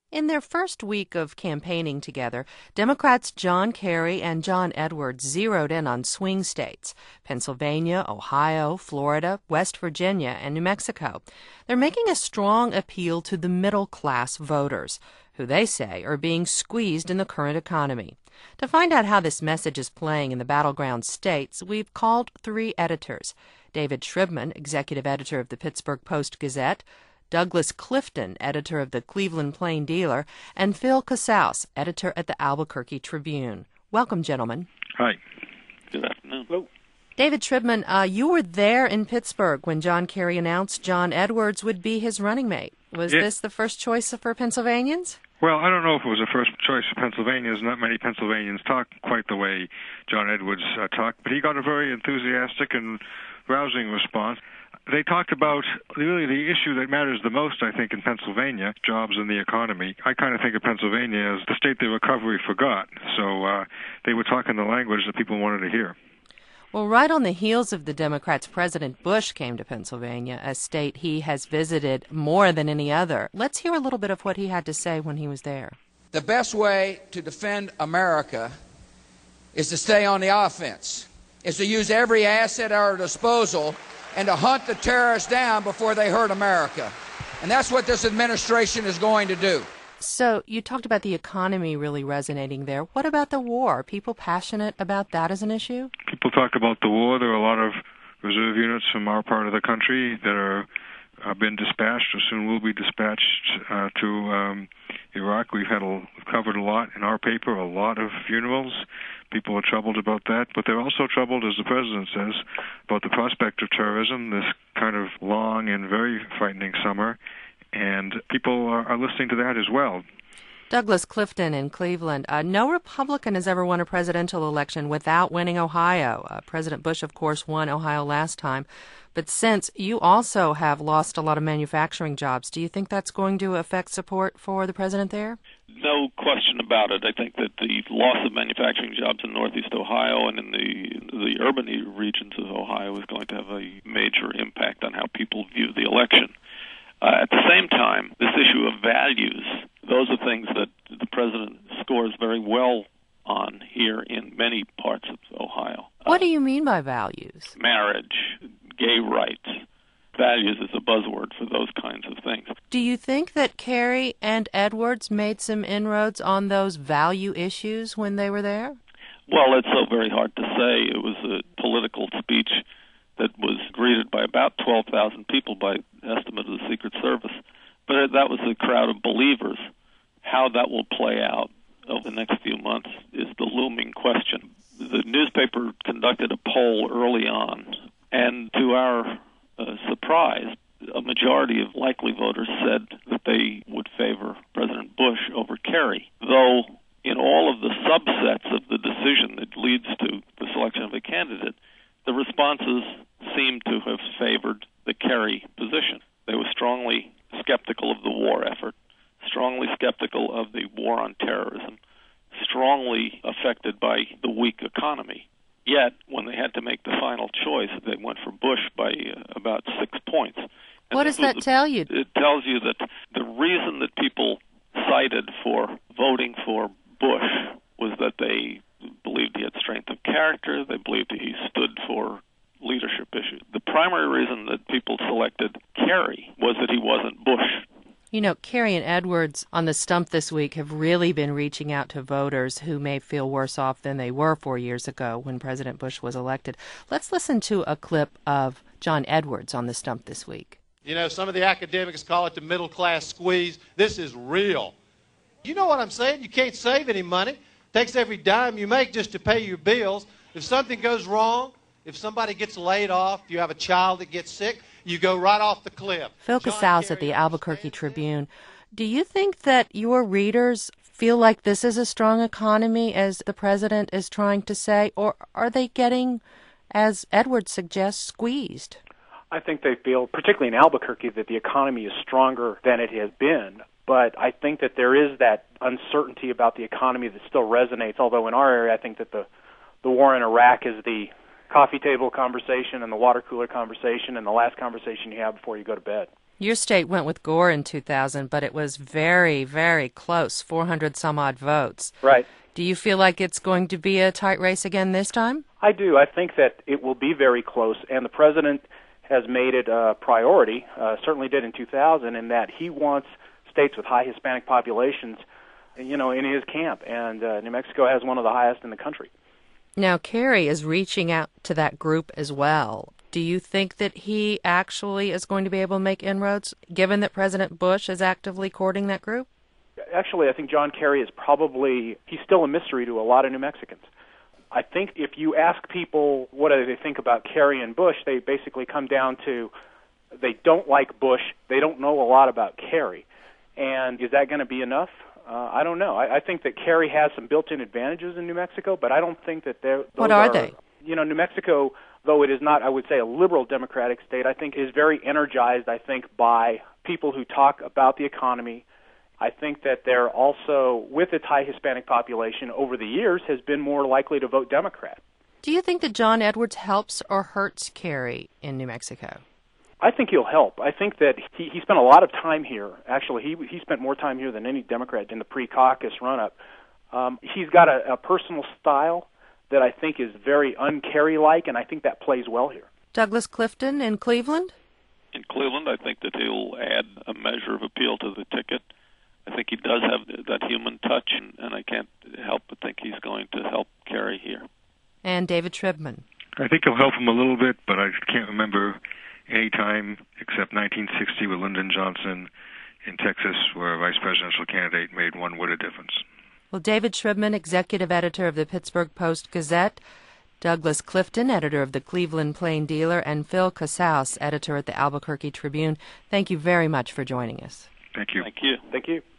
In their first week of campaigning together, Democrats John Kerry and John Edwards zeroed in on swing states: Pennsylvania, Ohio, Florida, West Virginia, and New Mexico. They're making a strong appeal to the middle-class voters, who they say are being squeezed in the current economy. To find out how this message is playing in the battleground states, we've called three editors: David Shribman, executive editor of the Pittsburgh Post-Gazette; Douglas Clifton, editor of the Cleveland Plain Dealer; and Phil Casaus, editor at the Albuquerque Tribune. Welcome, gentlemen. Hi. Good afternoon. Hello. David Shribman, you were there in Pittsburgh when John Kerry announced John Edwards would be his running mate. Was this the first choice for Pennsylvanians? Well, I don't know if it was a first choice for Pennsylvanians. Not many Pennsylvanians talk quite the way John Edwards talked, but he got a very enthusiastic and rousing response. They talked about really the issue that matters the most, I think, in Pennsylvania, jobs and the economy. I kind of think of Pennsylvania as the state the recovery forgot. So they were talking the language that people wanted to hear. Well, right on the heels of the Democrats, President Bush came to Pennsylvania, a state he has visited more than any other. Let's hear a little bit of what he had to say when he was there. The best way to defend America is to stay on the offense, is to use every asset at our disposal and to hunt the terrorists down before they hurt America. And that's what this administration is going to do. So you talked about the economy really resonating there. What about the war? Are people passionate about that as an issue? People talk about the war. There are a lot of reserve units from our part of the country that have been dispatched or soon will be dispatched to Iraq. We've covered a lot in our paper, a lot of funerals. People are troubled about that, but they're also troubled, as the president says, about the prospect of terrorism, this kind of long and very frightening summer, and people are listening to that as well. Douglas Clifton in Cleveland. No Republican has ever won a presidential election without winning Ohio. President Bush, of course, won Ohio last time. But since you also have lost a lot of manufacturing jobs, do you think that's going to affect support for the president there? No question about it. I think that the loss of manufacturing jobs in Northeast Ohio and in the urban regions of Ohio is going to have a major impact on how people view the election. At the same time, this issue of values, those are things that the president scores very well on here in many parts of Ohio. What do you mean by values? Marriage, gay rights. Values is a buzzword for those kinds of things. Do you think that Kerry and Edwards made some inroads on those value issues when they were there? Well, it's so very hard to say. It was a political speech that was greeted by about 12,000 people by estimate of the Secret Service. But that was a crowd of believers. How that will play out over the next few months is the looming question. The newspaper conducted a poll early on, and to our surprise, a majority of likely voters said that they would favor President Bush over Kerry, though in all of the subsets of the decision that leads to the selection of a candidate, the responses seem to have favored the Kerry position. They were strongly skeptical of the war effort, strongly skeptical of the war on terrorism, strongly affected by the weak economy. Yet, when they had to make the final choice, they went for Bush by about 6 points. And what does that tell you? It tells you that the reason that people cited for voting for Bush was that they believed he had strength of character, they believed he stood for leadership issues. The primary reason that people selected Kerry was that he wasn't Bush. You know, Kerry and Edwards on the stump this week have really been reaching out to voters who may feel worse off than they were 4 years ago when President Bush was elected. Let's listen to a clip of John Edwards on the stump this week. You know, some of the academics call it the middle-class squeeze. This is real. You know what I'm saying? You can't save any money. It takes every dime you make just to pay your bills. If something goes wrong, if somebody gets laid off, you have a child that gets sick, you go right off the cliff. Phil Casaus at the Albuquerque Tribune. Do you think that your readers feel like this is a strong economy, as the president is trying to say, or are they getting, as Edwards suggests, squeezed? I think they feel, particularly in Albuquerque, that the economy is stronger than it has been. But I think that there is that uncertainty about the economy that still resonates, although in our area I think that the war in Iraq is the coffee table conversation and the water cooler conversation and the last conversation you have before you go to bed. Your state went with Gore in 2000, but it was very, very close, 400-some-odd votes. Right. Do you feel like it's going to be a tight race again this time? I do. I think that it will be very close, and the president has made it a priority, certainly did in 2000, in that he wants states with high Hispanic populations, in his camp, and New Mexico has one of the highest in the country. Now, Kerry is reaching out to that group as well. Do you think that he actually is going to be able to make inroads, given that President Bush is actively courting that group? Actually, I think John Kerry he's still a mystery to a lot of New Mexicans. I think if you ask people what do they think about Kerry and Bush, they basically come down to they don't like Bush, they don't know a lot about Kerry. And is that going to be enough? I don't know. I think that Kerry has some built-in advantages in New Mexico, but I don't think that those What are they? New Mexico, though it is not, I would say, a liberal democratic state, I think is very energized, by people who talk about the economy. I think that they're also, with its high Hispanic population over the years, has been more likely to vote Democrat. Do you think that John Edwards helps or hurts Kerry in New Mexico? I think he'll help. I think that he spent a lot of time here. Actually, he spent more time here than any Democrat in the pre-caucus run-up. He's got a personal style that I think is very un-Kerry-like, and I think that plays well here. Douglas Clifton in Cleveland? In Cleveland, I think that he'll add a measure of appeal to the ticket. I think he does have that human touch, and I can't help but think he's going to help Kerry here. And David Tribman? I think he'll help him a little bit, but I can't remember any time except 1960 with Lyndon Johnson in Texas where a vice presidential candidate made one whit of difference. Well, David Tribman, executive editor of the Pittsburgh Post-Gazette, Douglas Clifton, editor of the Cleveland Plain Dealer, and Phil Casals, editor at the Albuquerque Tribune, thank you very much for joining us. Thank you. Thank you. Thank you.